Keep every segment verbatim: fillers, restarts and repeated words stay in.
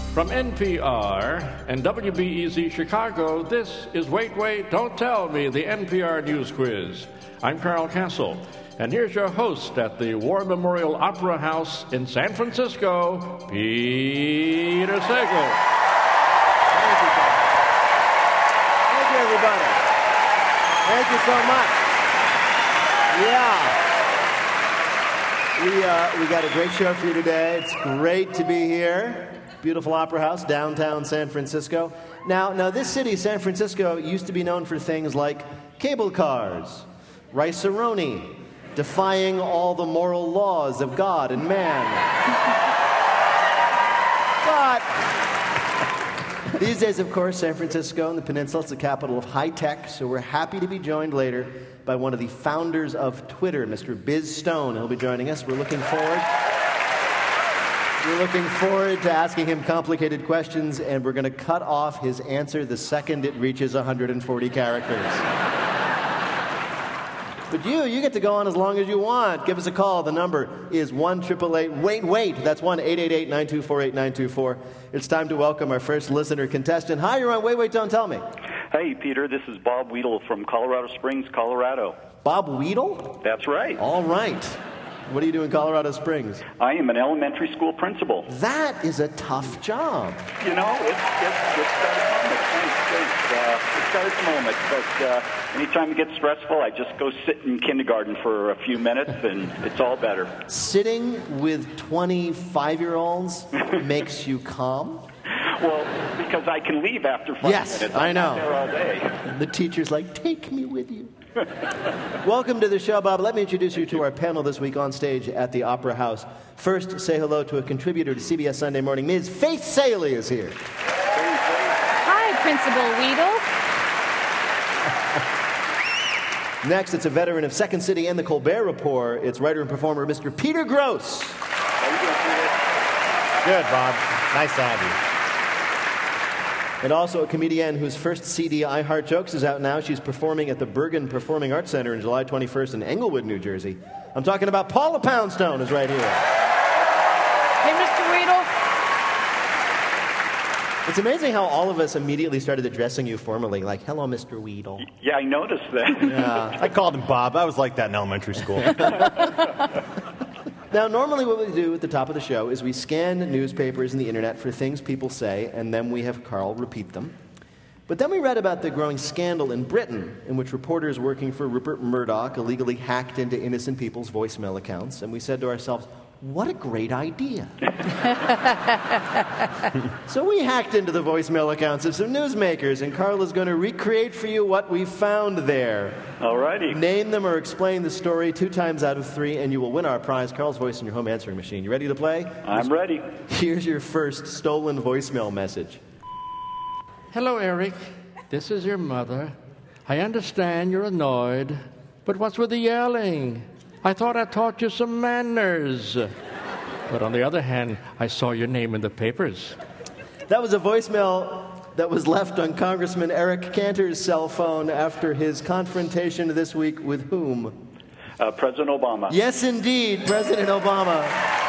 From N P R and W B E Z Chicago, this is Wait, Wait, Don't Tell Me, the N P R News Quiz. I'm Carl Castle, and here's your host at the War Memorial Opera House in San Francisco, Peter Sagal. Thank you, Carl. Thank you, everybody. Thank you so much. Yeah. We, uh, we got a great show for you today. It's great to be here. Beautiful Opera House, downtown San Francisco. Now, now this city, San Francisco, used to be known for things like cable cars, rice-a-roni, defying all the moral laws of God and man. But these days, of course, San Francisco and the peninsula is the capital of high tech, so we're happy to be joined later by one of the founders of Twitter, Mister Biz Stone. He'll be joining us. We're looking forward. We're looking forward to asking him complicated questions, and we're going to cut off his answer the second it reaches one hundred forty characters. But you, you get to go on as long as you want. Give us a call. The number is one eight eight eight, wait, wait. That's one eight eight eight, nine two four, eight nine two four. It's time to welcome our first listener contestant. Hi, you're on Wait, Wait, Don't Tell Me. Hey, Peter, this is Bob Weedle from Colorado Springs, Colorado. Bob Weedle? That's right. All right. What do you do in Colorado Springs? I am an elementary school principal. That is a tough job. You know, it's, it's, it's got its moments. It's, uh, it's got its moments. But uh, anytime it gets stressful, I just go sit in kindergarten for a few minutes, and it's all better. Sitting with twenty-five-year-olds makes you calm? Well, because I can leave after five yes, minutes. Yes, I I'm know. Not there all day. The teacher's like, take me with you. Welcome to the show, Bob. Let me introduce you to our panel this week on stage at the Opera House. First, say hello to a contributor to C B S Sunday Morning. Miz Faith Salie is here. Hi, Principal Weedle. Next, it's a veteran of Second City and the Colbert Report. It's writer and performer Mister Peter Grosz. How you doing, Peter? Good, Bob. Nice to have you. And also a comedian whose first C D, I Heart Jokes, is out now. She's performing at the Bergen Performing Arts Center on July twenty-first in Englewood, New Jersey. I'm talking about Paula Poundstone is right here. Hey, Mister Weedle. It's amazing how all of us immediately started addressing you formally, like, hello, Mister Weedle. Yeah, I noticed that. Yeah. I called him Bob. I was like that in elementary school. Now, normally what we do at the top of the show is we scan newspapers and the internet for things people say, and then we have Carl repeat them. But then we read about the growing scandal in Britain, in which reporters working for Rupert Murdoch illegally hacked into innocent people's voicemail accounts, and we said to ourselves, what a great idea. So we hacked into the voicemail accounts of some newsmakers, and Carl is going to recreate for you what we found there. All righty. Name them or explain the story two times out of three, and you will win our prize, Carl's Voice in your home answering machine. You ready to play? I'm ready. Here's your first stolen voicemail message. Hello, Eric. This is your mother. I understand you're annoyed, but what's with the yelling? I thought I taught you some manners. But on the other hand, I saw your name in the papers. That was a voicemail that was left on Congressman Eric Cantor's cell phone after his confrontation this week with whom? Uh, President Obama. Yes, indeed, President Obama.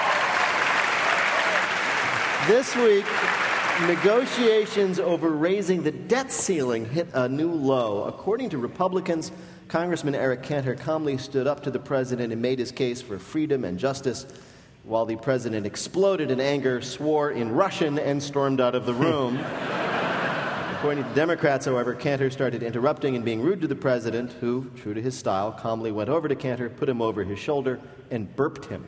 This week, negotiations over raising the debt ceiling hit a new low. According to Republicans, Congressman Eric Cantor calmly stood up to the president and made his case for freedom and justice, while the president exploded in anger, swore in Russian, and stormed out of the room. According to Democrats, however, Cantor started interrupting and being rude to the president, who, true to his style, calmly went over to Cantor, put him over his shoulder, and burped him.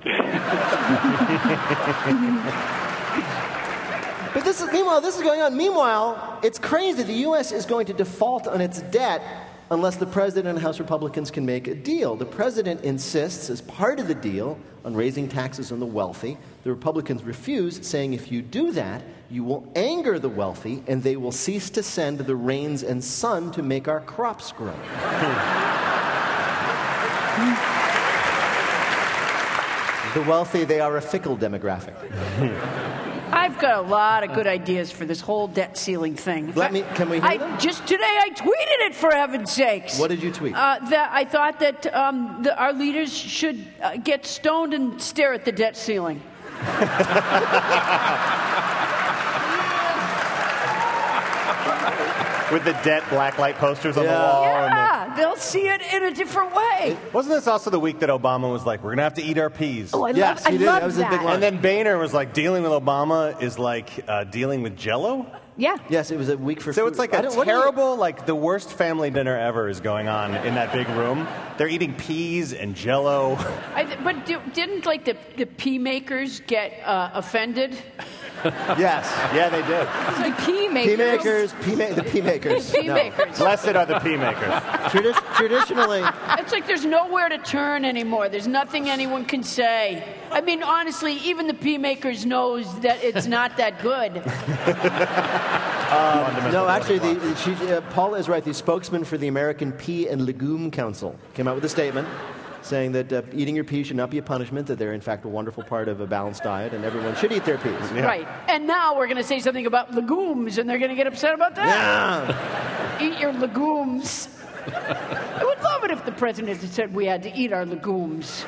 But this is, meanwhile, this is going on. Meanwhile, it's crazy. The U S is going to default on its debt unless the president and House Republicans can make a deal. The president insists, as part of the deal, on raising taxes on the wealthy. The Republicans refuse, saying if you do that, you will anger the wealthy, and they will cease to send the rains and sun to make our crops grow. The wealthy, they are a fickle demographic. I've got a lot of good ideas for this whole debt ceiling thing. Let me, can we hear I, them? Just today I tweeted it, for heaven's sakes. What did you tweet? Uh, that I thought that um, the, our leaders should uh, get stoned and stare at the debt ceiling. With the debt blacklight posters on Yeah. the wall. and Yeah, they'll see it in a different way. the, wasn't this also the week that Obama was like, we're going to have to eat our peas? Oh, I Yes, love, he I did. love That was a big line. And then Boehner was like, dealing with Obama is like uh, dealing with Jell-O? Yeah. Yes, it was a week for So food. it's like I a don't- what do you- terrible, like the worst family dinner ever is going on in that big room. They're eating peas and Jell-O. I, th- but do, didn't like the, the pea makers get uh, offended? Yes. Yeah, they did. The pea makers. Pea makers, pea ma- the pea makers. Pea No. makers. Blessed are the pea makers. Tradi- traditionally, It's like there's nowhere to turn anymore. There's nothing anyone can say. I mean, honestly, even the pea makers knows that it's not that good. no, actually, the, she, uh, Paula is right. The spokesman for the American Pea and Legume Council came out with a statement saying that uh, eating your peas should not be a punishment, that they're in fact a wonderful part of a balanced diet, and everyone should eat their peas. Yeah. Right. And now we're going to say something about legumes, and they're going to get upset about that. Yeah. Eat your legumes. I would love it if the president had said we had to eat our legumes.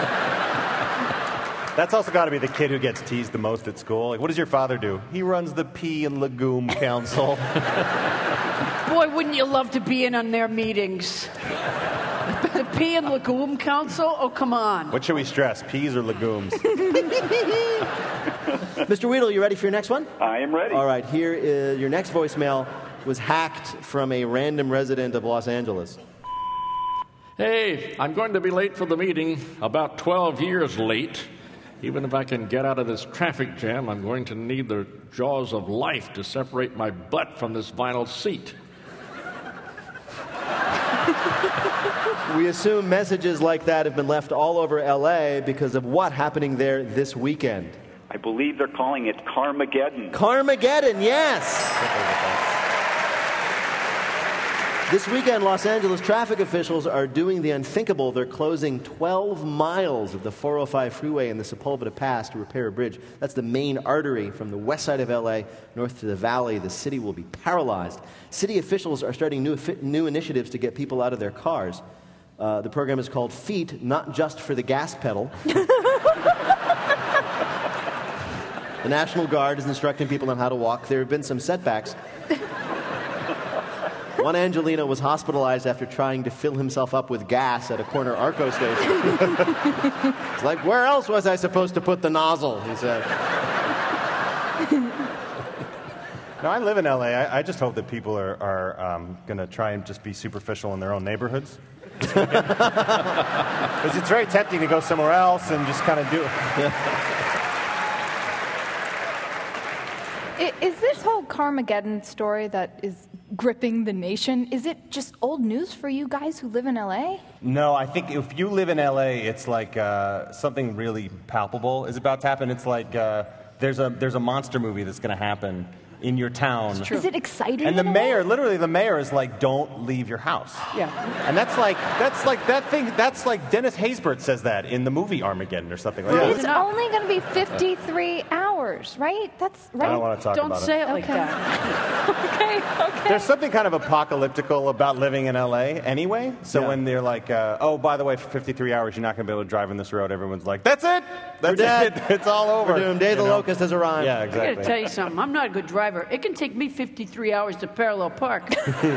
That's also got to be the kid who gets teased the most at school. Like, what does your father do? He runs the Pea and Legume Council. Boy, wouldn't you love to be in on their meetings? The Pea and Legume Council? Oh, come on. What should we stress, peas or legumes? Mister Weedle, you ready for your next one? I am ready. All right, here is your next voicemail was hacked from a random resident of Los Angeles. Hey, I'm going to be late for the meeting, about twelve years late. Even if I can get out of this traffic jam, I'm going to need the jaws of life to separate my butt from this vinyl seat. We assume messages like that have been left all over L A because of what happening there this weekend. I believe they're calling it Carmageddon. Carmageddon, yes! This weekend, Los Angeles traffic officials are doing the unthinkable. They're closing twelve miles of the four oh five freeway in the Sepulveda Pass to repair a bridge. That's the main artery from the west side of L A north to the valley. The city will be paralyzed. City officials are starting new, new initiatives to get people out of their cars. Uh, the program is called Feet, not just for the gas pedal. The National Guard is instructing people on how to walk. There have been some setbacks. One Angelino was hospitalized after trying to fill himself up with gas at a corner Arco station. It's like, where else was I supposed to put the nozzle? He said. No, I live in L A. I, I just hope that people are, are um, going to try and just be superficial in their own neighborhoods. Because it's very tempting to go somewhere else and just kind of do it. I- Is this whole Carmageddon story that is gripping the nation, is it just old news for you guys who live in L A? No, I think if you live in L A, it's like uh, something really palpable is about to happen. It's like uh, there's a there's a monster movie that's going to happen in your town. Is it exciting? And the in a mayor, way? literally the mayor is like, don't leave your house. Yeah. And that's like, that's like, that thing, that's like Dennis Haysbert says that in the movie Armageddon or something like Well, that. It's enough. only going to be fifty-three hours, right? That's right. I don't want to talk Don't about say it. it like Okay. that. Okay, okay. There's something kind of apocalyptical about living in L A anyway. So Yeah. when they're like, uh, oh, by the way, for fifty-three hours, you're not going to be able to drive on this road, everyone's like, that's it. That's dead. it. It's all over. We're doomed. Day of the You know? Locust has arrived. Yeah, I exactly. gotta tell you something. I'm not a good driver. It can take me fifty-three hours to parallel park.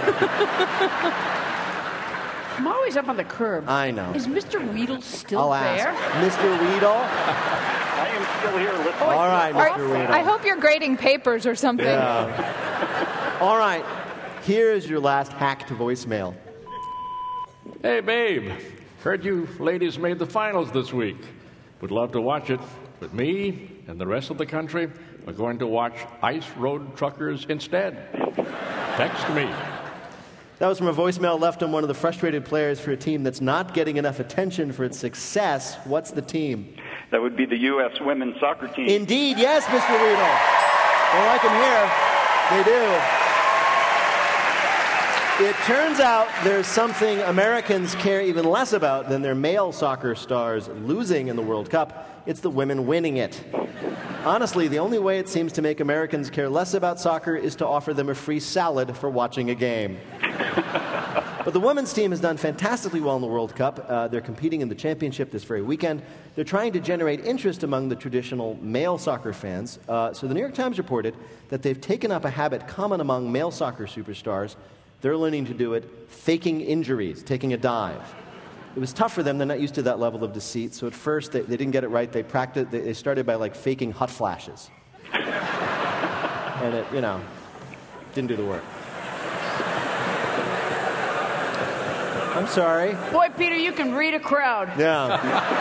I'm always up on the curb. I know. Is Mister Weedle still I'll there? ask. Mister Weedle? I am still here listening. All right, All Mister right, Weedle. I hope you're grading papers or something. All right. Here's your last hacked voicemail. Hey, babe. Heard you ladies made the finals this week. Would love to watch it. But me and the rest of the country are going to watch Ice Road Truckers instead. Text me. That was from a voicemail left on one of the frustrated players for a team that's not getting enough attention for its success. What's the team? That would be the U S women's soccer team. Indeed, yes, Mister Weedle. They like him here. They do. It turns out there's something Americans care even less about than their male soccer stars losing in the World Cup. It's the women winning it. Honestly, the only way it seems to make Americans care less about soccer is to offer them a free salad for watching a game. But the women's team has done fantastically well in the World Cup. Uh, they're competing in the championship this very weekend. They're trying to generate interest among the traditional male soccer fans. Uh, so the New York Times reported that they've taken up a habit common among male soccer superstars. They're learning to do it faking injuries, taking a dive. It was tough for them. They're not used to that level of deceit. So at first, they, they didn't get it right. They practiced. They, they started by, like, faking hot flashes. And it, you know, didn't do the work. I'm sorry. Boy, Peter, you can read a crowd. Yeah.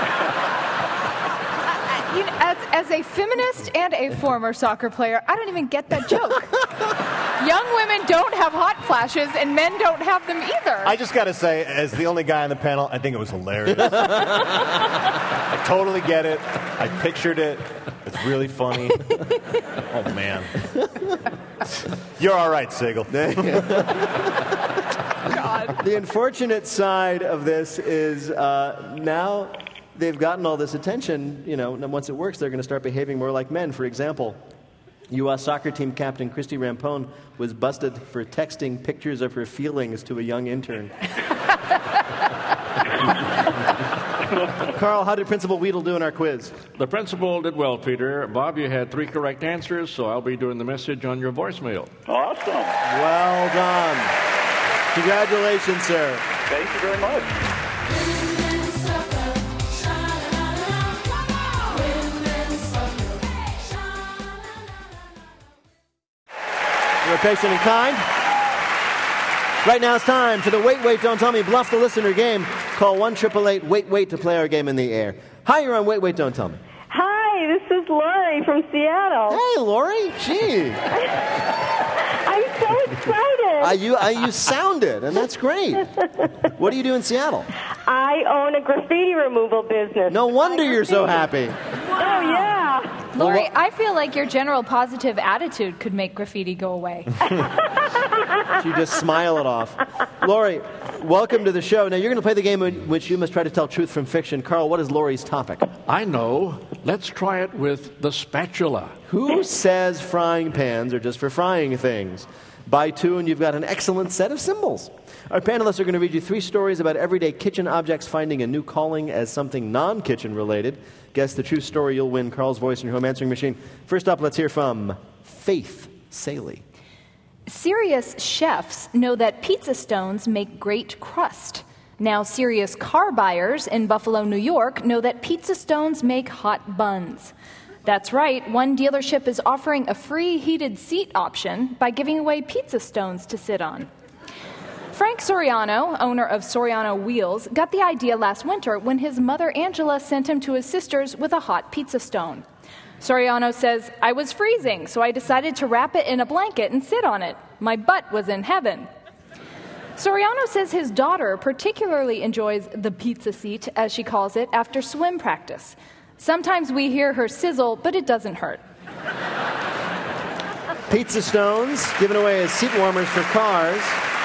You know, as, as a feminist and a former soccer player, I don't even get that joke. Young women don't have hot flashes, and men don't have them either. I just got to say, as the only guy on the panel, I think it was hilarious. I totally get it. I pictured it. It's really funny. Oh, man. You're all right, Sigel. God. The unfortunate side of this is uh, now they've gotten all this attention. You know, and once it works, they're going to start behaving more like men. For example, U S soccer team captain Christy Rampone was busted for texting pictures of her feelings to a young intern. Carl, how did Principal Weedle do in our quiz? The principal did well, Peter. Bob, you had three correct answers, so I'll be doing the message on your voicemail. Awesome. Well done. Congratulations, sir. Thank you very much. You're patient and kind. Right now it's time for the Wait, Wait, Don't Tell Me Bluff the Listener game. Call one eight eight eight, wait, wait to play our game in the air. Hi, you're on Wait, Wait, Don't Tell Me. Hi, this is Lori from Seattle. Hey, Lori. Gee. I'm so excited. Uh, you, uh, you sounded, and that's great. What do you do in Seattle? I own a graffiti removal business. No wonder you're so happy. Oh, yeah. Lori, Well, I feel like your general positive attitude could make graffiti go away. You just smile it off. Lori, welcome to the show. Now, you're going to play the game in which you must try to tell truth from fiction. Carl, what is Lori's topic? I know. Let's try it with the spatula. Who says frying pans are just for frying things? Buy two and you've got an excellent set of symbols. Our panelists are going to read you three stories about everyday kitchen objects finding a new calling as something non-kitchen related. Guess the true story, you'll win Carl's voice in your home answering machine. First up, let's hear from Faith Saley. Serious chefs know that pizza stones make great crust. Now, serious car buyers in Buffalo, New York know that pizza stones make hot buns. That's right, one dealership is offering a free heated seat option by giving away pizza stones to sit on. Frank Soriano, owner of Soriano Wheels, got the idea last winter when his mother Angela sent him to his sister's with a hot pizza stone. Soriano says, "I was freezing, so I decided to wrap it in a blanket and sit on it. My butt was in heaven." Soriano says his daughter particularly enjoys the pizza seat, as she calls it, after swim practice. Sometimes we hear her sizzle, but it doesn't hurt. Pizza stones given away as seat warmers for cars.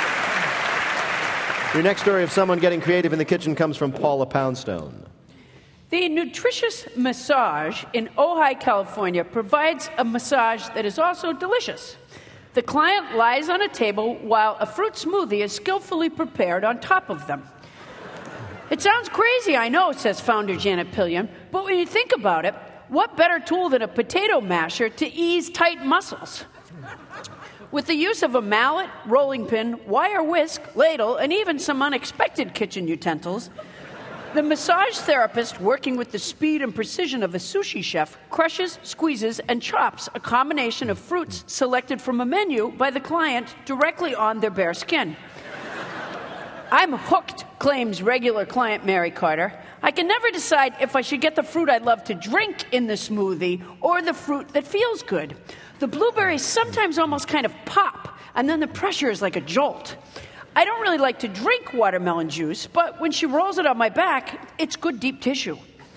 Your next story of someone getting creative in the kitchen comes from Paula Poundstone. The Nutritious Massage in Ojai, California provides a massage that is also delicious. The client lies on a table while a fruit smoothie is skillfully prepared on top of them. It sounds crazy, I know, says founder Janet Pillion, but when you think about it, what better tool than a potato masher to ease tight muscles? With the use of a mallet, rolling pin, wire whisk, ladle, and even some unexpected kitchen utensils, the massage therapist, working with the speed and precision of a sushi chef, crushes, squeezes, and chops a combination of fruits selected from a menu by the client directly on their bare skin. "I'm hooked," claims regular client Mary Carter. "I can never decide if I should get the fruit I'd love to drink in the smoothie or the fruit that feels good. The blueberries sometimes almost kind of pop, and then the pressure is like a jolt. I don't really like to drink watermelon juice, but when she rolls it on my back, it's good deep tissue."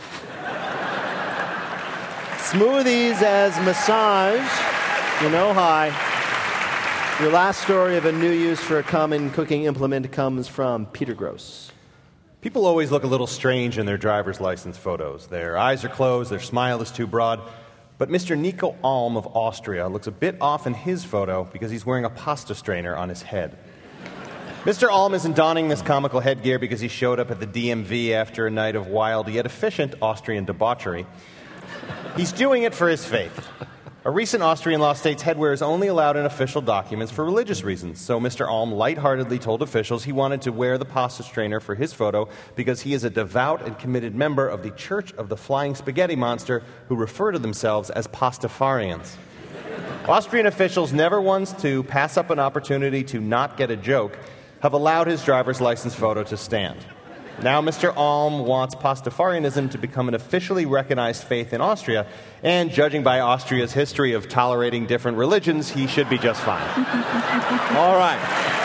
Smoothies as massage in Ojai. Your last story of a new use for a common cooking implement comes from Peter Gross. People always look a little strange in their driver's license photos. Their eyes are closed, their smile is too broad. But Mister Nico Alm of Austria looks a bit off in his photo because he's wearing a pasta strainer on his head. Mister Alm isn't donning this comical headgear because he showed up at the D M V after a night of wild yet efficient Austrian debauchery. He's doing it for his faith. A recent Austrian law states headwear is only allowed in official documents for religious reasons, so Mister Alm lightheartedly told officials he wanted to wear the pasta strainer for his photo because he is a devout and committed member of the Church of the Flying Spaghetti Monster, who refer to themselves as Pastafarians. Austrian officials, never once to pass up an opportunity to not get a joke, have allowed his driver's license photo to stand. Now Mister Alm wants Pastafarianism to become an officially recognized faith in Austria, and judging by Austria's history of tolerating different religions, he should be just fine. All right.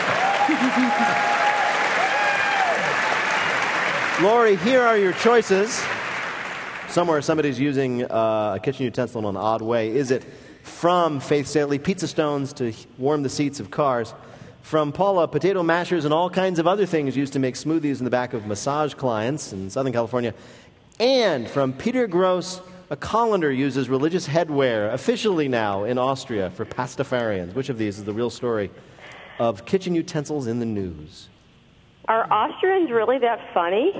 Lori, here are your choices. Somewhere somebody's using uh, a kitchen utensil in an odd way. Is it from Faith Staley, pizza stones to warm the seats of cars? From Paula, potato mashers and all kinds of other things used to make smoothies in the back of massage clients in Southern California. And from Peter Gross, a colander uses religious headwear officially now in Austria for Pastafarians. Which of these is the real story of kitchen utensils in the news? Are Austrians really that funny?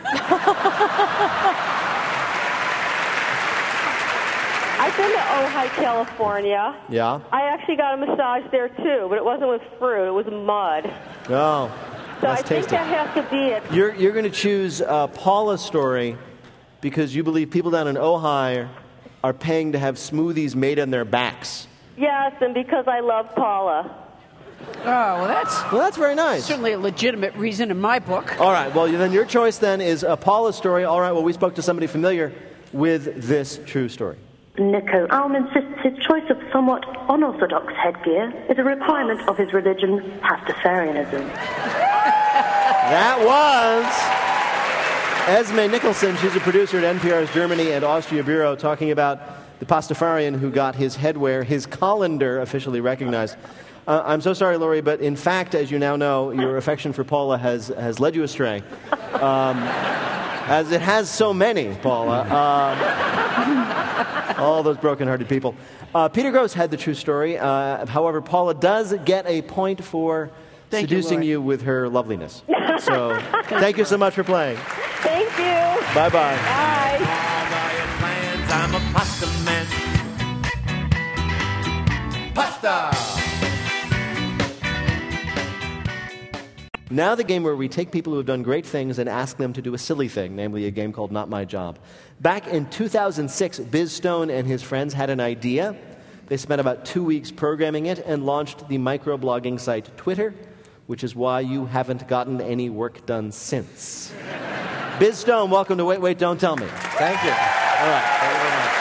I've been to Ojai, California. Yeah? I actually got a massage there, too, but it wasn't with fruit. It was mud. Oh, So I that's think tasty. that has to be it. You're, you're going to choose uh, Paula's story because you believe people down in Ojai are paying to have smoothies made on their backs. Yes, and because I love Paula. Oh, well, that's Well, that's very nice. certainly a legitimate reason in my book. All right, well, then your choice then is uh, Paula's story. All right, well, we spoke to somebody familiar with this true story. Nico Alm insists his choice of somewhat unorthodox headgear is a requirement of his religion, Pastafarianism. That was Esme Nicholson. She's a producer at N P R's Germany and Austria Bureau, talking about the Pastafarian who got his headwear, his colander, officially recognized. Uh, I'm so sorry, Lori, but in fact, as you now know, your affection for Paula has, has led you astray. Um, as it has so many, Paula. Um, all those broken-hearted people. Uh, Peter Gross had the true story. Uh, however, Paula does get a point for Thank you, seducing Lori. you with her loveliness. So thank you so much for playing. Thank you. Bye-bye. Bye. I'm a pasta man. Pasta! Now the game where we take people who have done great things and ask them to do a silly thing, namely a game called Not My Job. Back in two thousand six, Biz Stone and his friends had an idea. They spent about two weeks programming it and launched the microblogging site Twitter, which is why you haven't gotten any work done since. Biz Stone, welcome to Wait, Wait, Don't Tell Me. Thank you. All right. Thank you very much.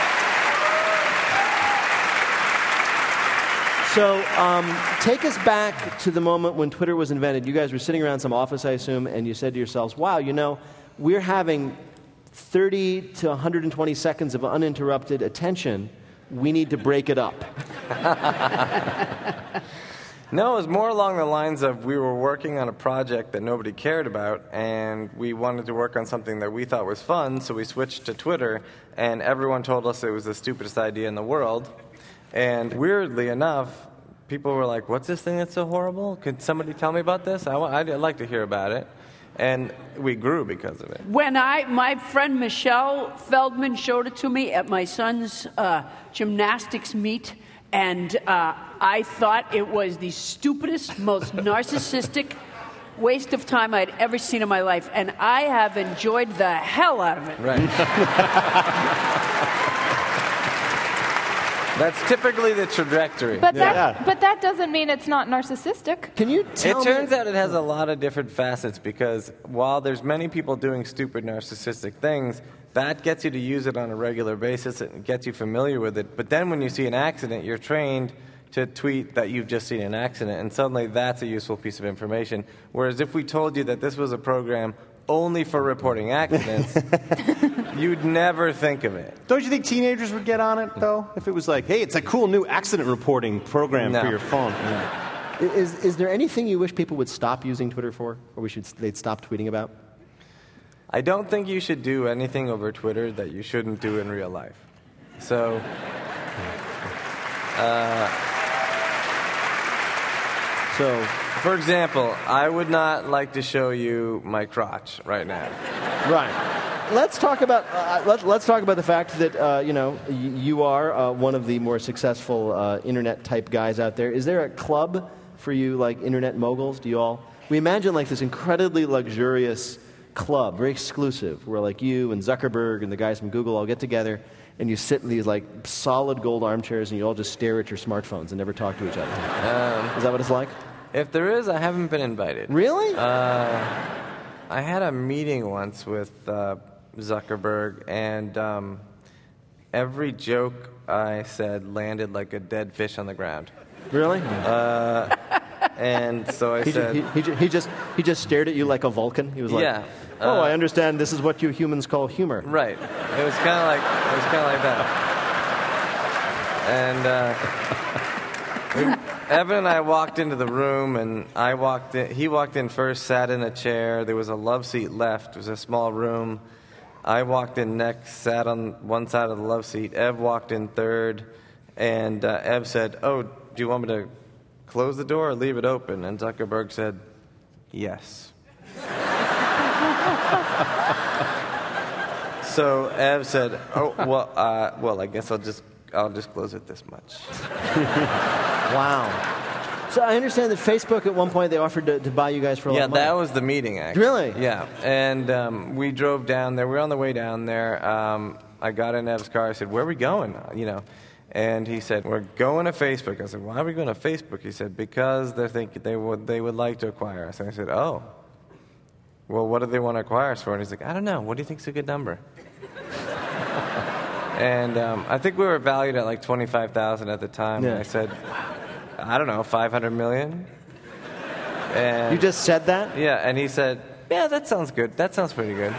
So um, take us back to the moment when Twitter was invented. You guys were sitting around some office, I assume, and you said to yourselves, wow, you know, we're having thirty to one hundred twenty seconds of uninterrupted attention. We need to break it up. No, it was more along the lines of we were working on a project that nobody cared about, and we wanted to work on something that we thought was fun, so we switched to Twitter, and everyone told us it was the stupidest idea in the world. And weirdly enough, people were like, what's this thing that's so horrible? Could somebody tell me about this? I w- I'd like to hear about it. And we grew because of it. When I, my friend Michelle Feldman showed it to me at my son's uh, gymnastics meet, and uh, I thought it was the stupidest, most narcissistic waste of time I'd ever seen in my life, and I have enjoyed the hell out of it. Right. That's typically the trajectory. But that, Yeah. but that doesn't mean it's not narcissistic. Can you tell It turns me? out it has a lot of different facets because while there's many people doing stupid narcissistic things, that gets you to use it on a regular basis. It gets you familiar with it. But then when you see an accident, you're trained to tweet that you've just seen an accident, and suddenly that's a useful piece of information. Whereas if we told you that this was a program only for reporting accidents, you'd never think of it. Don't you think teenagers would get on it, though? If it was like, hey, it's a cool new accident reporting program No. for your phone. Is, is there anything you wish people would stop using Twitter for, or we should they'd stop tweeting about? I don't think you should do anything over Twitter that you shouldn't do in real life. So, uh, So, for example, I would not like to show you my crotch right now. Right. Let's talk about uh, let, let's talk about the fact that uh, you know y- you are uh, one of the more successful uh, internet type guys out there. Is there a club for you like internet moguls? Do you all? We imagine like this incredibly luxurious club, very exclusive, where like you and Zuckerberg and the guys from Google all get together and you sit in these like solid gold armchairs and you all just stare at your smartphones and never talk to each other. Um, is that what it's like? If there is, I haven't been invited. Really? Uh, I had a meeting once with uh, Zuckerberg, and um, every joke I said landed like a dead fish on the ground. Really? Uh, and so I he said... Ju- he, he, he, just, he just stared at you like a Vulcan? He was like, yeah. oh, uh, I understand this is what you humans call humor. Right. It was kind of like it was kind of like that. And uh, we, Evan and I walked into the room, and I walked in. He walked in first, sat in a chair. There was a love seat left. It was a small room. I walked in next, sat on one side of the love seat. Ev walked in third, and uh, Ev said, "Oh, do you want me to close the door or leave it open?" And Zuckerberg said, "Yes." So Ev said, "Oh well, uh, well, I guess I'll just I'll just close it this much." Wow. So I understand that Facebook at one point they offered to, to buy you guys for a yeah, lot of money. that was the meeting actually. Really? Yeah, and um, we drove down there. We were on the way down there. Um, I got in Ev's car. I said, "Where are we going?" You know, and he said, "We're going to Facebook." I said, "Why are we going to Facebook?" He said, "Because they think they would they would like to acquire us." And I said, "Oh. Well, what do they want to acquire us for?" And he's like, "I don't know. What do you think's a good number?" And um, I think we were valued at like twenty-five thousand at the time. Yeah. And I said, "I don't know, five hundred million." And you just said that? Yeah, and he said, "Yeah, that sounds good. That sounds pretty good."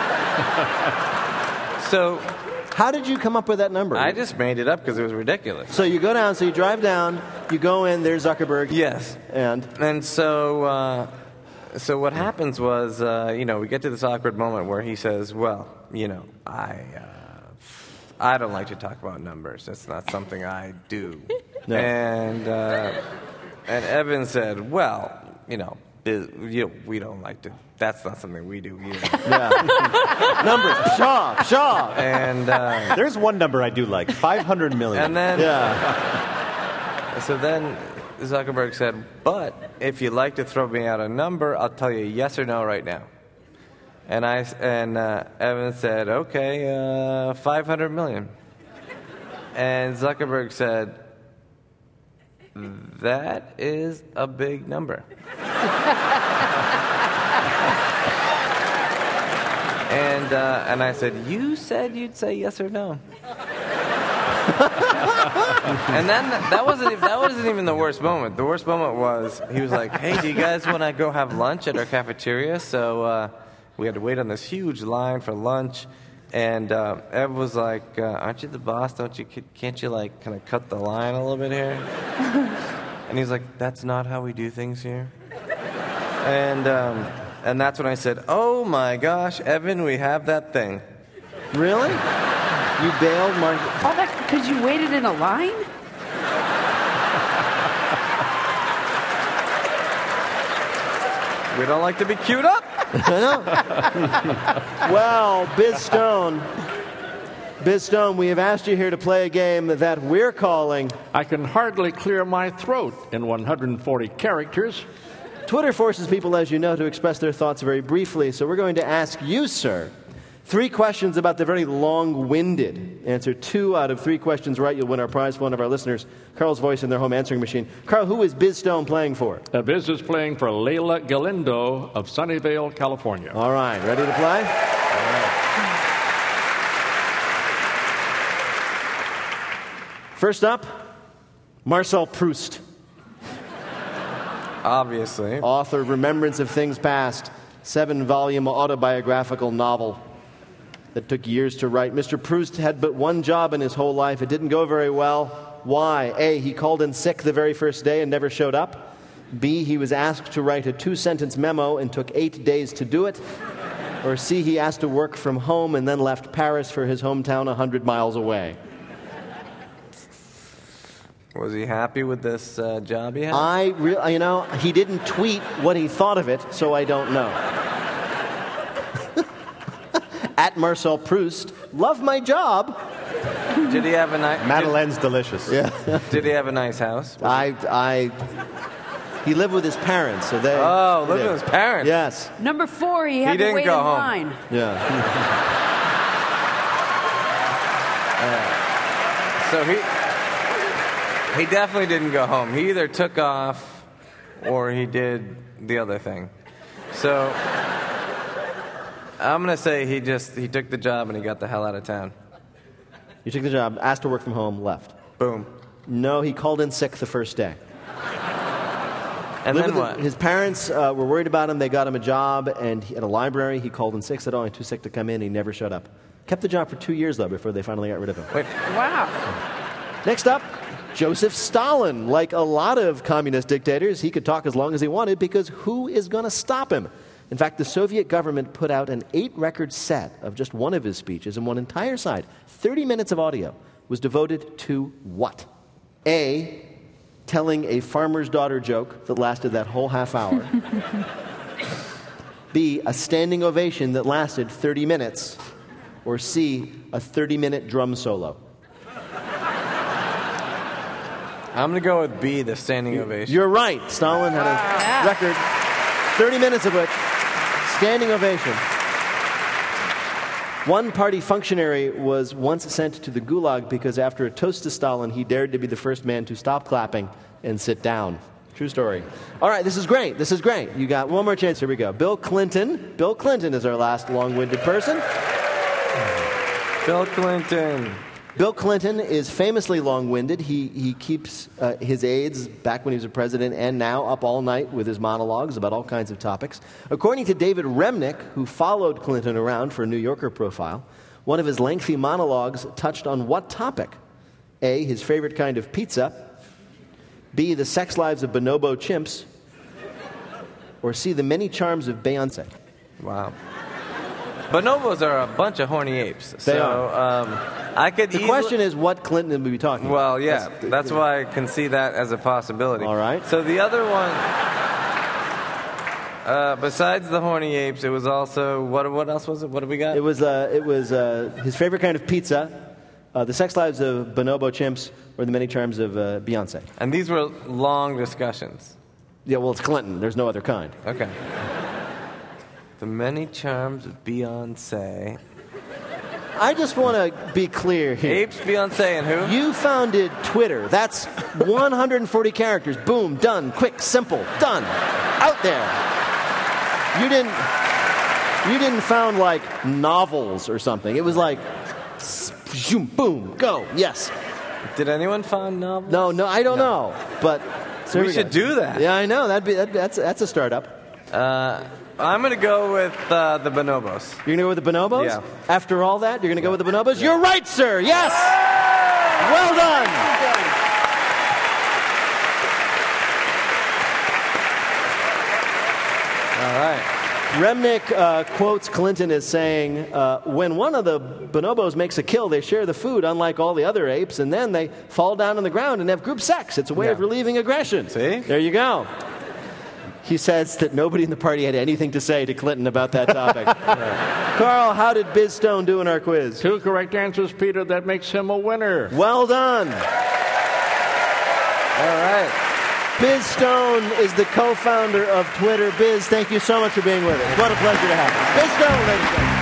So, how did you come up with that number? I just made it up because it was ridiculous. So you go down. So you drive down. You go in. There's Zuckerberg. Yes. And and so. Uh, So what happens was, uh, you know, we get to this awkward moment where he says, "Well, you know, I, uh, I don't like to talk about numbers. That's not something I do." No. And uh, and Evan said, "Well, you know, biz, you know, we don't like to. That's not something we do either." Yeah. Numbers. Pshaw, pshaw. And uh, there's one number I do like, five hundred million. And then, yeah. So then Zuckerberg said, "But if you'd like to throw me out a number, I'll tell you yes or no right now." And I and uh, Evan said, "Okay, uh, five hundred million." And Zuckerberg said, "That is a big number." and uh, and I said, "You said you'd say yes or no." And then that wasn't that wasn't even the worst moment. The worst moment was he was like, "Hey, do you guys want to go have lunch at our cafeteria?" So uh, we had to wait on this huge line for lunch, and uh, Ev was like, uh, "Aren't you the boss? Don't you can't you like kind of cut the line a little bit here?" And he's like, "That's not how we do things here." And um, and that's when I said, "Oh my gosh, Evan, we have that thing." Really? You bailed, Mark? All that because you waited in a line? We don't like to be queued up. Well, Biz Stone, Biz Stone, we have asked you here to play a game that we're calling I Can Hardly Clear My Throat in one hundred forty characters. Twitter forces people, as you know, to express their thoughts very briefly, so we're going to ask you, sir, three questions about the very long-winded. Answer two out of three questions right, you'll win our prize for one of our listeners, Carl's voice in their home answering machine. Carl, who is Biz Stone playing for? Uh, Biz is playing for Layla Galindo of Sunnyvale, California. All right, ready to play? All right. First up, Marcel Proust. Obviously. Author of Remembrance of Things Past, seven-volume autobiographical novel that took years to write. Mister Proust had but one job in his whole life. It didn't go very well. Why? A, he called in sick the very first day and never showed up. B, he was asked to write a two-sentence memo and took eight days to do it. Or C, he asked to work from home and then left Paris for his hometown a hundred miles away. Was he happy with this uh, job he had? I, re- you know, he didn't tweet what he thought of it, so I don't know. At Marcel Proust, love my job. Did he have a nice... Madeleine's delicious. Yeah. Did he have a nice house? I, I, he lived with his parents, so they. Oh, lived yeah. with his parents. Yes. Number four, he had He to didn't wait go in home. line. Yeah. So he he definitely didn't go home. He either took off or he did the other thing. So I'm going to say he just he took the job and he got the hell out of town. You took the job, asked to work from home, left. Boom. No, he called in sick the first day. And Lived then with what? His parents uh, were worried about him. They got him a job and he, at a library. He called in sick, said, oh, I'm too sick to come in. He never showed up. Kept the job for two years, though, before they finally got rid of him. Wait. Wow. Next up, Joseph Stalin. Like a lot of communist dictators, he could talk as long as he wanted because who is going to stop him? In fact, the Soviet government put out an eight-record set of just one of his speeches, and one entire side, thirty minutes of audio, was devoted to what? A, telling a farmer's daughter joke that lasted that whole half hour. B, a standing ovation that lasted thirty minutes. Or C, a thirty-minute drum solo. I'm going to go with B, the standing ovation. You're right. Stalin had a Yeah. record, thirty minutes of which, standing ovation. One party functionary was once sent to the Gulag because after a toast to Stalin, he dared to be the first man to stop clapping and sit down. True story. All right, this is great. This is great. You got one more chance. Here we go. Bill Clinton. Bill Clinton is our last long-winded person. Bill Clinton. Bill Clinton is famously long-winded. He, he keeps uh, his aides, back when he was a president and now, up all night with his monologues about all kinds of topics. According to David Remnick, who followed Clinton around for a New Yorker profile, one of his lengthy monologues touched on what topic? A, his favorite kind of pizza. B, the sex lives of bonobo chimps. Or C, the many charms of Beyonce. Wow. Bonobos are a bunch of horny apes. They so, are. Um, I could The easily... question is what Clinton would be talking about. Well, yeah, That's, that's why I can see that as a possibility. All right. So the other one, uh, besides the horny apes, it was also what? What else was it? What do we got? It was, uh, it was uh, his favorite kind of pizza, uh, the sex lives of bonobo chimps, or the many charms of uh, Beyonce. And these were long discussions. Yeah, well, it's Clinton. There's no other kind. Okay. The many charms of Beyonce. I just want to be clear here. Apes, Beyonce, and who? You founded Twitter. That's one hundred forty characters. Boom, done, quick, simple, done, out there. You didn't. You didn't found like novels or something. It was like, zoom, boom, go. Yes. Did anyone found novels? No, no, I don't No. know. But so We here should go. do that. Yeah, I know. That'd be that'd, that's that's a startup. Uh, I'm going to go with uh, the bonobos. You're going to go with the bonobos? Yeah. After all that, you're going to go with the bonobos? You're right, sir. Yes. Well done. All right. Remnick uh, quotes Clinton as saying, uh, when one of the bonobos makes a kill, they share the food, unlike all the other apes, and then they fall down on the ground and have group sex. It's a way Yeah. of relieving aggression. See? There you go. He says that nobody in the party had anything to say to Clinton about that topic. Yeah. Carl, how did Biz Stone do in our quiz? Two correct answers, Peter. That makes him a winner. Well done. All right. Biz Stone is the co-founder of Twitter. Biz, thank you so much for being with us. What a pleasure to have you. Biz Stone, ladies and gentlemen.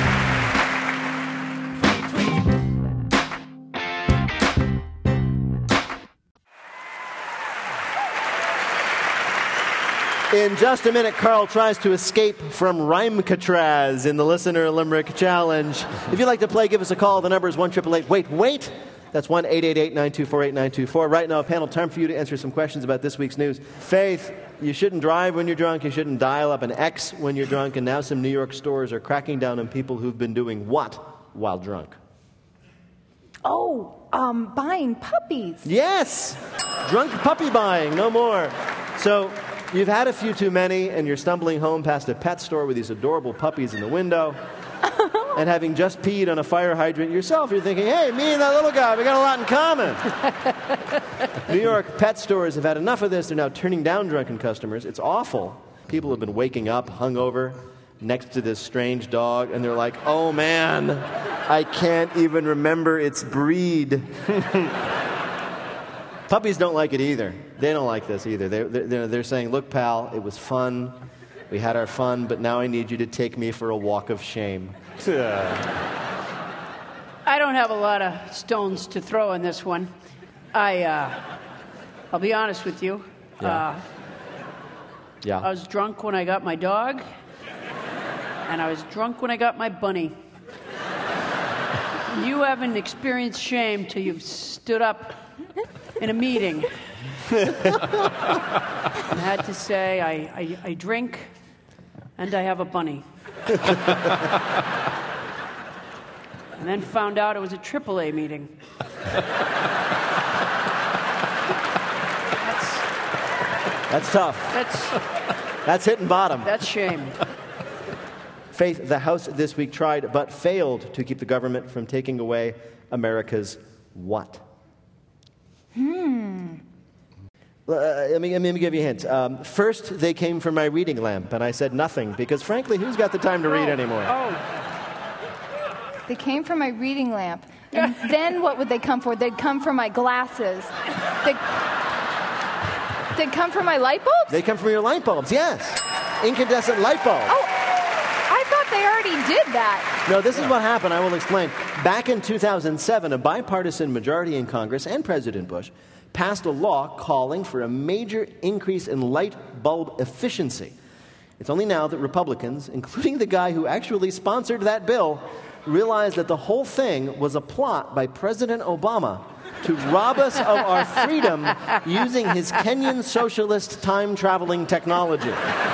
In just a minute, Carl tries to escape from Rhymecatraz in the Listener Limerick Challenge. If you'd like to play, give us a call. The number is one eight eight eight, wait, wait. That's one eight eight eight, nine two four, eight nine two four. Right now, a panel, time for you to answer some questions about this week's news. Faith, you shouldn't drive when you're drunk. You shouldn't dial up an X when you're drunk. And now some New York stores are cracking down on people who've been doing what while drunk? Oh, um, buying puppies. Yes! Drunk puppy buying, no more. So you've had a few too many, and you're stumbling home past a pet store with these adorable puppies in the window. And having just peed on a fire hydrant yourself, you're thinking, hey, me and that little guy, we got a lot in common. New York pet stores have had enough of this. They're now turning down drunken customers. It's awful. People have been waking up hungover next to this strange dog, and they're like, oh, man, I can't even remember its breed. Puppies don't like it either. They don't like this either. They're, they're, they're saying, look, pal, it was fun. We had our fun, but now I need you to take me for a walk of shame. I don't have a lot of stones to throw in this one. I, uh, I'll be honest with you. Yeah. Uh, yeah. I was drunk when I got my dog, and I was drunk when I got my bunny. You haven't experienced shame till you've stood up in a meeting. I had to say, I, I, I drink, and I have a bunny. And then found out it was a triple A meeting. That's, That's tough. That's, That's hitting bottom. That's shame. Faith, the House this week tried but failed to keep the government from taking away America's what? Hmm. Uh, let, me, let me give you a hint. Um, first, they came for my reading lamp, and I said nothing, because frankly, who's got the time to read oh. anymore? Oh. They came for my reading lamp. And then what would they come for? They'd come for my glasses. They'd, they'd come for my light bulbs? They come from your light bulbs, yes. Incandescent light bulbs. Oh, I thought they already did that. No, this is what happened. I will explain. Back in two thousand seven, a bipartisan majority in Congress and President Bush passed a law calling for a major increase in light bulb efficiency. It's only now that Republicans, including the guy who actually sponsored that bill, realized that the whole thing was a plot by President Obama to rob us of our freedom using his Kenyan socialist time-traveling technology.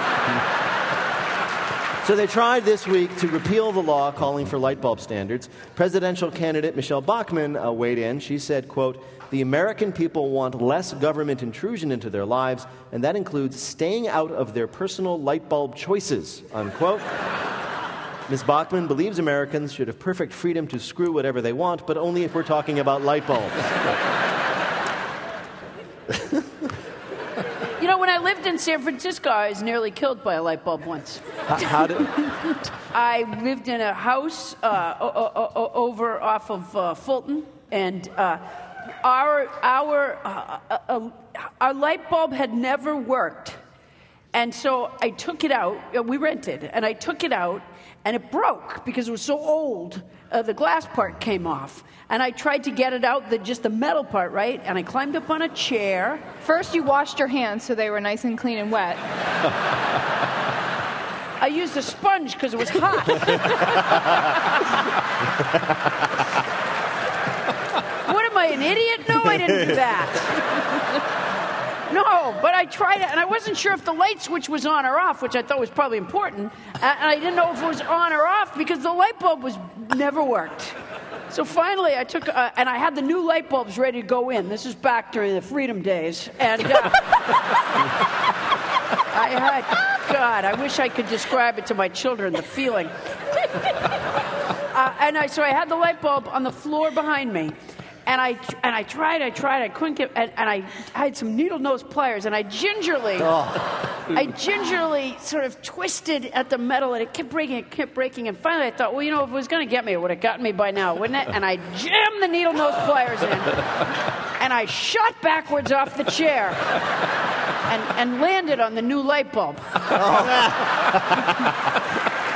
So they tried this week to repeal the law calling for light bulb standards. Presidential candidate Michelle Bachmann uh, weighed in. She said, quote, the American people want less government intrusion into their lives, and that includes staying out of their personal light bulb choices, unquote. Miz Bachmann believes Americans should have perfect freedom to screw whatever they want, but only if we're talking about light bulbs. You know, when I lived in San Francisco, I was nearly killed by a light bulb once. How, how did... I lived in a house uh, o- o- o- over off of uh, Fulton, and uh, our our uh, uh, uh, our light bulb had never worked, and so I took it out. Uh, we rented, and I took it out, and it broke because it was so old. Uh, the glass part came off, and I tried to get it out, the just the metal part, right? And I climbed up on a chair. First, you washed your hands so they were nice and clean and wet. I used a sponge because it was hot. What am I, an idiot? No, I didn't do that. No, but I tried it, and I wasn't sure if the light switch was on or off, which I thought was probably important. And I didn't know if it was on or off because the light bulb was never worked. So finally, I took, uh, and I had the new light bulbs ready to go in. This is back during the Freedom Days, and uh, I had, God, I wish I could describe it to my children, the feeling. Uh, and I, so I had the light bulb on the floor behind me. And I and I tried, I tried, I couldn't get, and, and I had some needle nose pliers, and I gingerly, oh. I gingerly sort of twisted at the metal, and it kept breaking, it kept breaking, and finally I thought, well, you know, if it was going to get me, it would have gotten me by now, wouldn't it? And I jammed the needle nose pliers in, and I shot backwards off the chair, and, and landed on the new light bulb. Oh.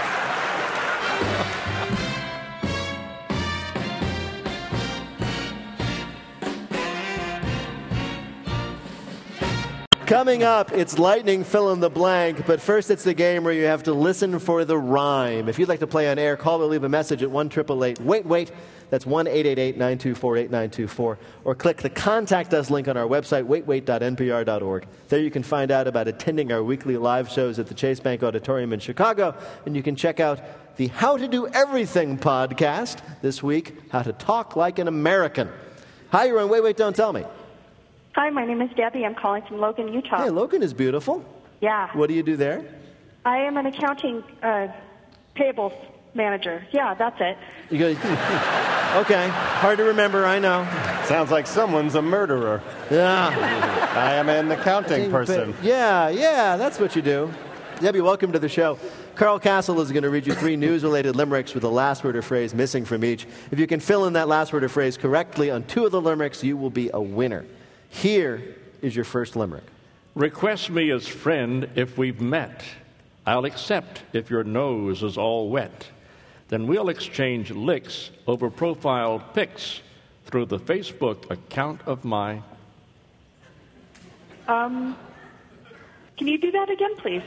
Coming up, it's lightning fill in the blank, but first it's the game where you have to listen for the rhyme. If you'd like to play on air, call or leave a message at one eight eight eight, wait, wait. That's one eight eight eight, nine two four, eight nine two four. Or click the Contact Us link on our website, wait wait dot N P R dot org. There you can find out about attending our weekly live shows at the Chase Bank Auditorium in Chicago, and you can check out the How to Do Everything podcast this week, How to Talk Like an American. Hi, you're on Wait, Wait, Don't Tell Me. Hi, my name is Debbie. I'm calling from Logan, Utah. Hey, Logan is beautiful. Yeah. What do you do there? I am an accounting uh, payables manager. Yeah, that's it. You go, okay, hard to remember, I know. Sounds like someone's a murderer. Yeah. I am an accounting person. Yeah, yeah, that's what you do. Debbie, welcome to the show. Carl Castle is going to read you three news-related limericks with the last word or phrase missing from each. If you can fill in that last word or phrase correctly on two of the limericks, you will be a winner. Here is your first limerick. Request me as friend if we've met. I'll accept if your nose is all wet. Then we'll exchange licks over profile pics through the Facebook account of my... Um, can you do that again, please?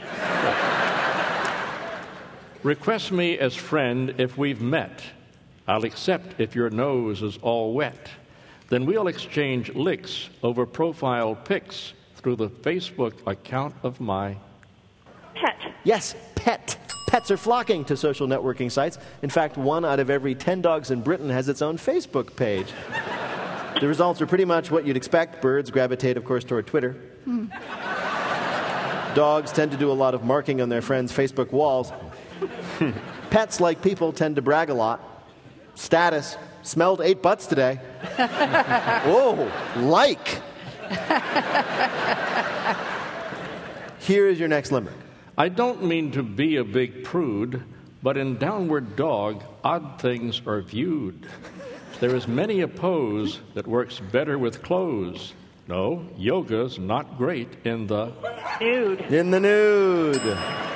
Request me as friend if we've met. I'll accept if your nose is all wet. Then we'll exchange licks over profile pics through the Facebook account of my... Pet. Yes, pet. Pets are flocking to social networking sites. In fact, one out of every ten dogs in Britain has its own Facebook page. The results are pretty much what you'd expect. Birds gravitate, of course, toward Twitter. Hmm. Dogs tend to do a lot of marking on their friends' Facebook walls. Pets, like people, tend to brag a lot. Status, smelled eight butts today. Whoa, like. Here is your next limerick. I don't mean to be a big prude, but in Downward Dog, odd things are viewed. There is many a pose that works better with clothes. No, yoga's not great in the... Nude. In the nude.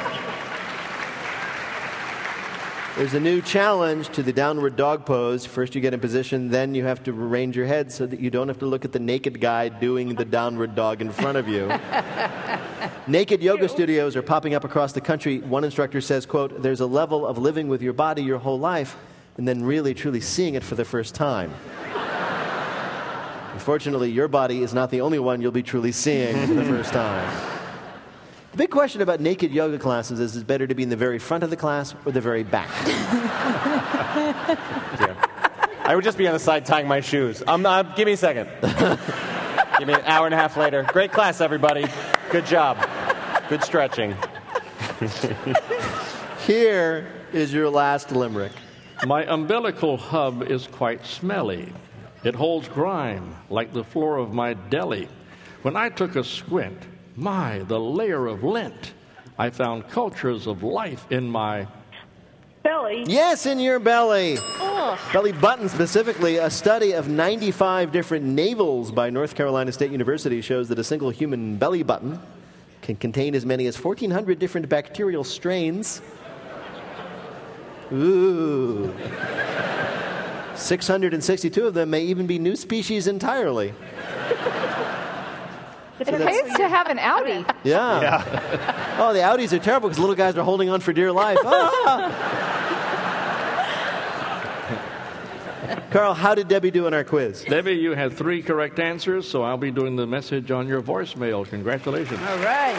There's a new challenge to the downward dog pose. First you get in position, then you have to arrange your head so that you don't have to look at the naked guy doing the downward dog in front of you. Naked yoga studios are popping up across the country. One instructor says, quote, there's a level of living with your body your whole life and then really, truly seeing it for the first time. Unfortunately, your body is not the only one you'll be truly seeing for the first time. The big question about naked yoga classes is, is it better to be in the very front of the class or the very back? Yeah. I would just be on the side tying my shoes. Um, uh, give me a second. Give me an hour and a half later. Great class, everybody. Good job. Good stretching. Here is your last limerick. My umbilical hub is quite smelly. It holds grime like the floor of my deli. When I took a squint, my, the layer of lint, I found cultures of life in my... Belly? Yes, in your belly. Oh. Belly button specifically. A study of ninety-five different navels by North Carolina State University shows that a single human belly button can contain as many as fourteen hundred different bacterial strains. Ooh. six hundred sixty-two of them may even be new species entirely. It pays to have an Audi. Yeah. yeah. Oh, the Audis are terrible because little guys are holding on for dear life. Ah! Carl, how did Debbie do in our quiz? Debbie, you had three correct answers, so I'll be doing the message on your voicemail. Congratulations. All right.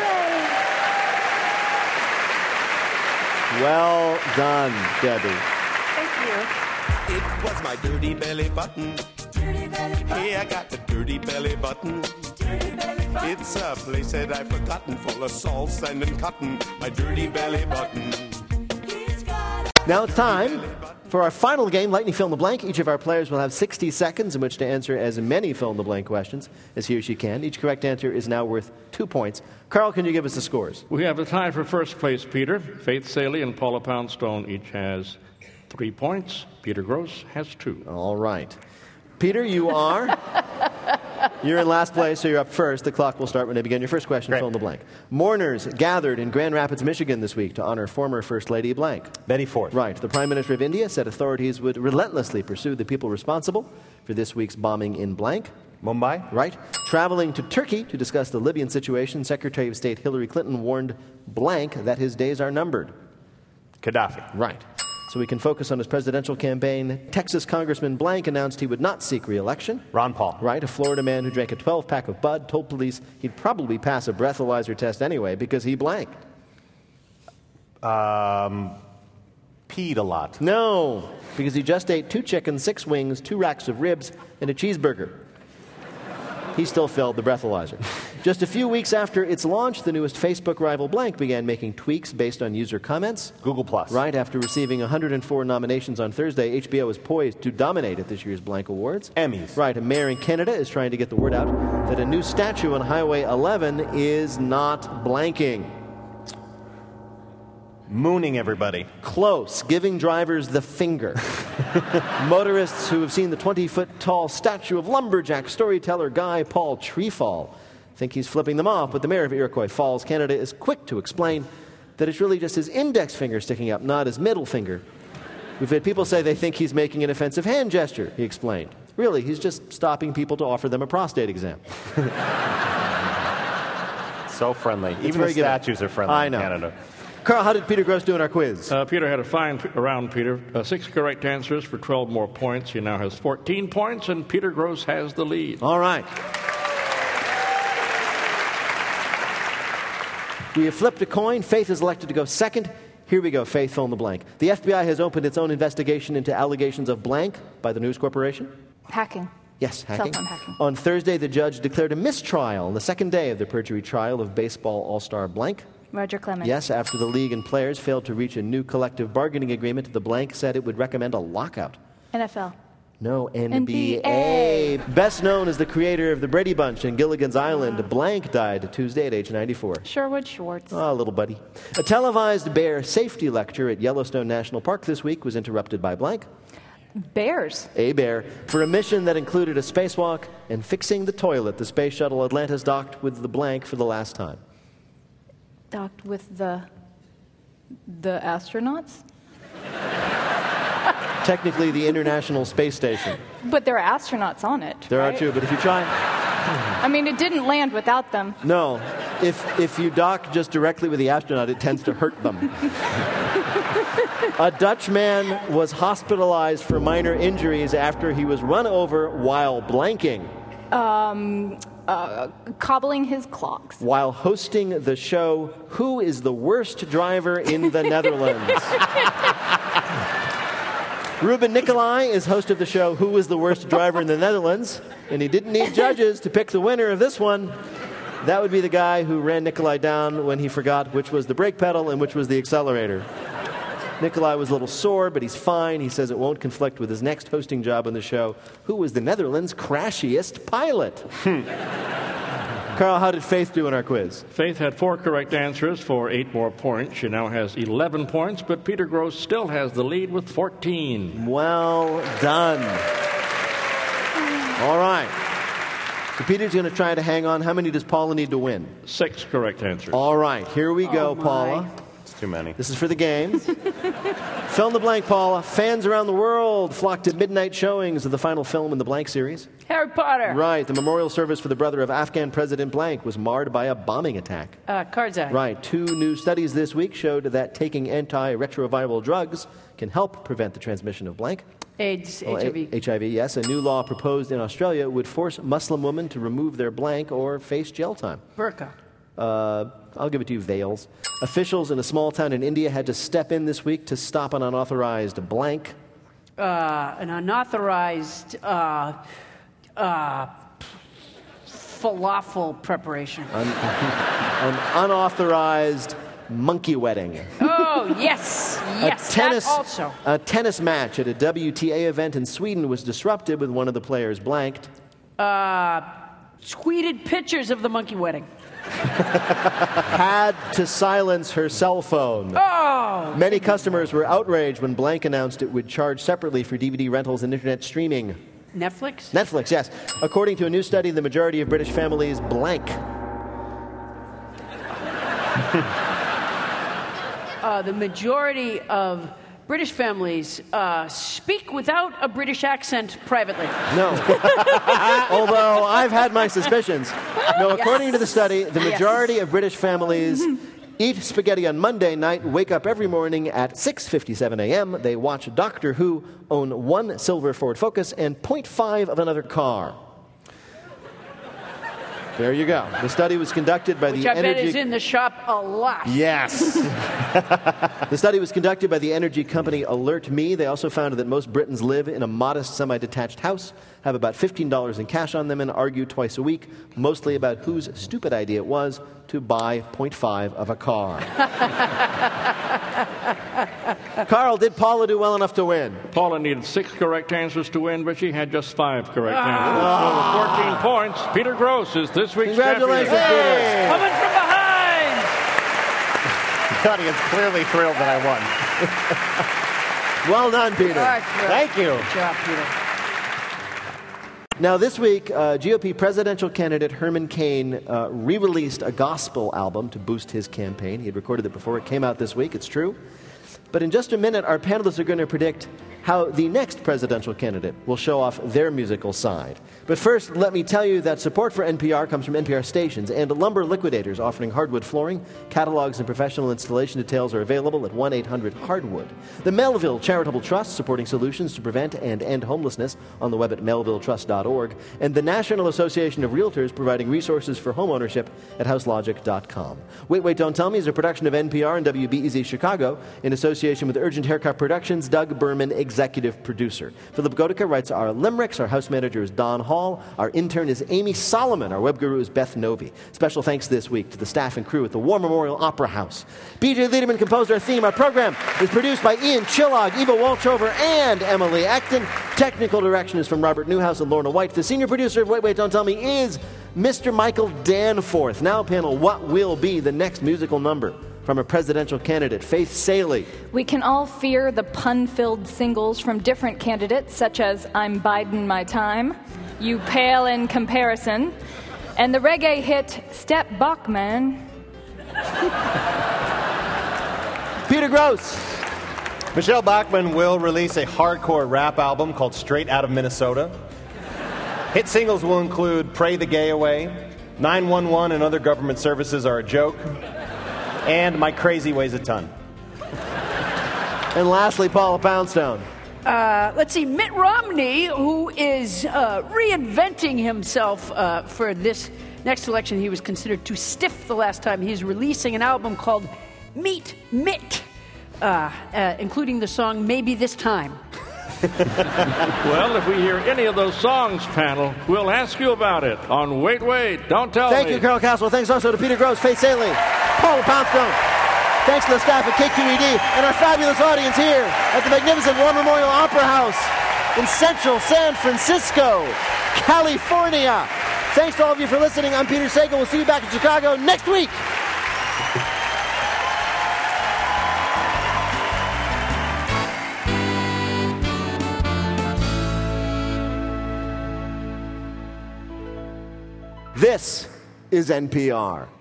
Well done, Debbie. Thank you. It was my dirty belly button. Dirty belly button. Hey, I got the dirty belly button. Dirty belly button. It's a place that I've forgotten, full of salt, sand, and cotton. My dirty belly button. Now it's time for our final game, Lightning Fill in the Blank. Each of our players will have sixty seconds in which to answer as many fill-in-the-blank questions as he or she can. Each correct answer is now worth two points. Carl, can you give us the scores? We have a tie for first place, Peter. Faith Saley and Paula Poundstone each has three points. Peter Gross has two. All right. Peter, you are... You're in last place, so you're up first. The clock will start when I begin. Your first question, Great. fill in the blank. Mourners gathered in Grand Rapids, Michigan this week to honor former First Lady blank. Betty Ford. Right. The Prime Minister of India said authorities would relentlessly pursue the people responsible for this week's bombing in blank. Mumbai. Right. Traveling to Turkey to discuss the Libyan situation, Secretary of State Hillary Clinton warned blank that his days are numbered. Gaddafi. Right. So we can focus on his presidential campaign. Texas Congressman blank announced he would not seek re-election. Ron Paul. Right. A Florida man who drank a twelve-pack of Bud told police he'd probably pass a breathalyzer test anyway because he blank. Um, peed a lot. No, because he just ate two chickens, six wings, two racks of ribs, and a cheeseburger. he still filled the breathalyzer. Just a few weeks after its launch, the newest Facebook rival Blank began making tweaks based on user comments. Google Plus. Right after receiving one hundred four nominations on Thursday, H B O is poised to dominate at this year's Blank Awards. Emmys. Right, a mayor in Canada is trying to get the word out that a new statue on Highway eleven is not blanking. Mooning everybody. Close, giving drivers the finger. Motorists who have seen the twenty-foot-tall statue of lumberjack storyteller Guy Paul Treefall think he's flipping them off, but the mayor of Iroquois Falls, Canada, is quick to explain that it's really just his index finger sticking up, not his middle finger. We've had people say they think he's making an offensive hand gesture, he explained. Really, he's just stopping people to offer them a prostate exam. So friendly. It's Even the very good. statues are friendly I in know. Canada. Carl, how did Peter Gross do in our quiz? Uh, Peter had a fine p- round, Peter. Uh, six correct answers for twelve more points. He now has fourteen points, and Peter Gross has the lead. All right. We have flipped a coin. Faith is elected to go second. Here we go, Faith, fill in the blank. The F B I has opened its own investigation into allegations of blank by the News Corporation. Hacking. Yes, hacking. Cell phone hacking. On Thursday, the judge declared a mistrial on the second day of the perjury trial of baseball all-star blank. Roger Clemens. Yes, after the league and players failed to reach a new collective bargaining agreement, the blank said it would recommend a lockout. N F L. No, N B A. N B A. Best known as the creator of the Brady Bunch and Gilligan's Island, blank died Tuesday at age ninety-four. Sherwood Schwartz. Oh, little buddy. A televised bear safety lecture at Yellowstone National Park this week was interrupted by blank. Bears. A bear, for a mission that included a spacewalk and fixing the toilet. The space shuttle Atlantis docked with the blank for the last time. Docked with the the astronauts? Technically, the International Space Station. But there are astronauts on it. There right? are two, but if you try... I mean, it didn't land without them. No. If, if you dock just directly with the astronaut, it tends to hurt them. A Dutch man was hospitalized for minor injuries after he was run over while blanking. Um, uh, cobbling his clogs. While hosting the show, Who is the Worst Driver in the Netherlands? Ruben Nicolai is host of the show Who is the Worst Driver in the Netherlands, and he didn't need judges to pick the winner of this one. That would be the guy who ran Nicolai down when he forgot which was the brake pedal and which was the accelerator. Nicolai was a little sore, but he's fine. He says it won't conflict with his next hosting job on the show, Who was the Netherlands' crashiest pilot? Carl, how did Faith do in our quiz? Faith had four correct answers for eight more points. She now has eleven points, but Peter Gross still has the lead with fourteen. Well done. All right. So Peter's going to try to hang on. How many does Paula need to win? Six correct answers. All right. Here we go, Oh, my. Paula. It's too many. This is for the game. Fill in the blank, Paula. Fans around the world flocked to midnight showings of the final film in the blank series. Harry Potter. Right. The memorial service for the brother of Afghan President blank was marred by a bombing attack. Uh, Karzai. Right. Two new studies this week showed that taking antiretroviral drugs can help prevent the transmission of blank. AIDS, Well, H I V. A- H I V, yes. A new law proposed in Australia would force Muslim women to remove their blank or face jail time. Burqa. Uh, I'll give it to you, veils. Officials in a small town in India had to step in this week to stop an unauthorized blank. Uh, an unauthorized uh, uh, falafel preparation. An, an unauthorized monkey wedding. Oh, yes. Yes, a tennis, that also. A tennis match at a W T A event in Sweden was disrupted with one of the players blanked. Uh, tweeted pictures of the monkey wedding. Had to silence her cell phone. Oh! Many customers were outraged when Blank announced it would charge separately for D V D rentals and internet streaming. Netflix? Netflix, yes. According to a new study, the majority of British families blank. uh, the majority of British families uh, speak without a British accent privately. No. Although I've had my suspicions. No, according Yes. to the study, the Yes. majority of British families eat spaghetti on Monday night, wake up every morning at six fifty-seven a.m. They watch Doctor Who, own one silver Ford Focus, and point five of another car. There you go. The study was conducted by Which the I bet energy... is in the shop a lot. Yes. The study was conducted by the energy company Alert Me. They also found that most Britons live in a modest semi-detached house, have about fifteen dollars in cash on them, and argue twice a week, mostly about whose stupid idea it was to buy point five of a car. Carl, did Paula do well enough to win? Paula needed six correct answers to win, but she had just five correct Ah. answers. So with fourteen points, Peter Gross is this week's Congratulations, champion. Peter. Coming from behind. The audience clearly thrilled that I won. Well done, Peter. All right, Peter. Thank you. Good job, Peter. Now, this week, uh, G O P presidential candidate Herman Cain uh, re-released a gospel album to boost his campaign. He had recorded it before it came out this week, it's true. But in just a minute, our panelists are going to predict how the next presidential candidate will show off their musical side. But first, let me tell you that support for N P R comes from N P R stations and Lumber Liquidators, offering hardwood flooring. Catalogs and professional installation details are available at one eight hundred hardwood. The Melville Charitable Trust, supporting solutions to prevent and end homelessness, on the web at melville trust dot org. And the National Association of Realtors, providing resources for homeownership at house logic dot com. Wait, Wait, Don't Tell Me is a production of N P R and W B E Z Chicago in association with Urgent Haircut Productions. Doug Berman, executive producer. Philip Gotica writes our limericks. Our house manager is Don Hall. Our intern is Amy Solomon. Our web guru is Beth Novi. Special thanks this week to the staff and crew at the War Memorial Opera House. B J Liederman composed our theme. Our program is produced by Ian Chillog, Eva Walchover, and Emily Acton. Technical direction is from Robert Newhouse and Lorna White. The senior producer of Wait, Wait, Don't Tell Me is Mister Michael Danforth. Now, panel, what will be the next musical number from a presidential candidate, Faith Salie? We can all fear the pun-filled singles from different candidates, such as I'm Biden My Time, You Pale in Comparison, and the reggae hit Step Bachman. Peter Gross. Michelle Bachmann will release a hardcore rap album called Straight Out of Minnesota. Hit singles will include Pray the Gay Away, nine one one and Other Government Services Are a Joke, and My Crazy Weighs a Ton. And lastly, Paula Poundstone. Uh, let's see, Mitt Romney, who is uh, reinventing himself uh, for this next election. He was considered too stiff the last time. He's releasing an album called Meet Mitt, uh, uh, including the song Maybe This Time. Well, if we hear any of those songs, panel, we'll ask you about it on Wait, Wait, Don't Tell Thank Me. you, Carol Caswell. Thanks also to Peter Gross, Faith Salie, Paula Poundstone. Thanks to the staff at K Q E D and our fabulous audience here at the magnificent War Memorial Opera House in central San Francisco, California. Thanks to all of you for listening. I'm Peter Sagal. We'll see you back in Chicago next week. This is N P R.